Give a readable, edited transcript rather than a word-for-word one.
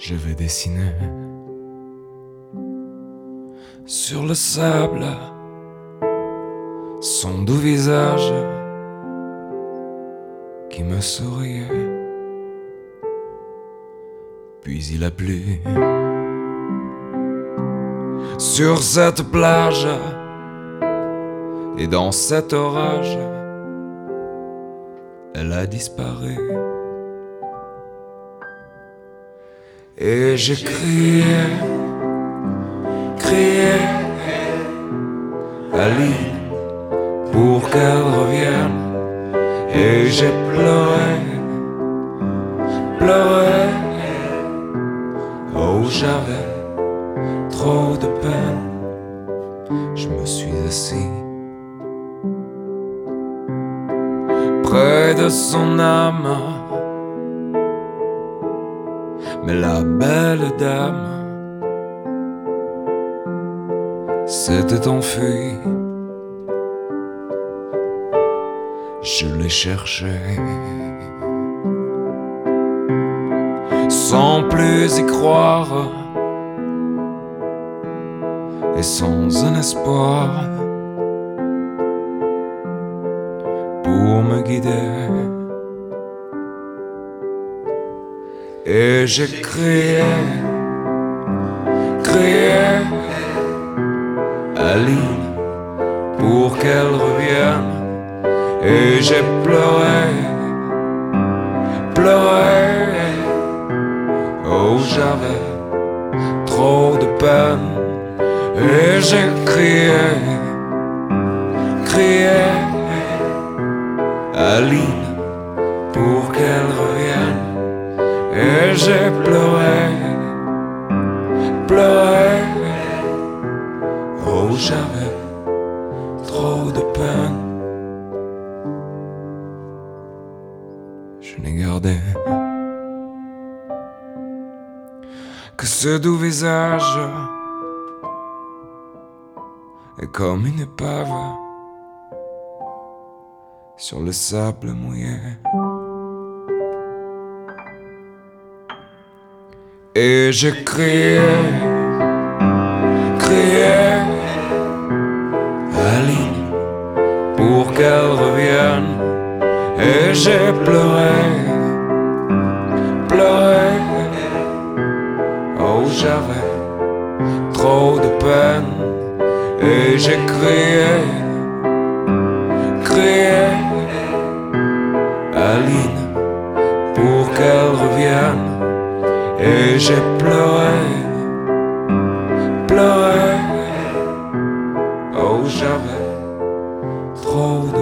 Je vais dessiner sur le sable son doux visage qui me souriait. Puis il a plu sur cette plage, et dans cet orage elle a disparu. Et j'ai crié à l'île pour qu'elle revienne. Et j'ai pleuré, oh j'avais trop de peine. Je me suis assis près de son âme, mais la belle dame s'était enfuie. Je l'ai cherchée sans plus y croire et sans un espoir pour me guider. Et j'ai crié à l'île pour qu'elle revienne. Et j'ai pleuré, oh j'avais trop de peine. Et j'ai crié à l'île pour qu'elle revienne. Et j'ai pleuré, oh j'avais trop de peine. Je n'ai gardé que ce doux visage, et comme une épave sur le sable mouillé. Et j'ai crié à l'île pour qu'elle revienne. Et j'ai pleuré, oh j'avais trop de peine. Et j'ai crié à l'île pour qu'elle revienne. Et j'ai pleuré, oh j'avais trop de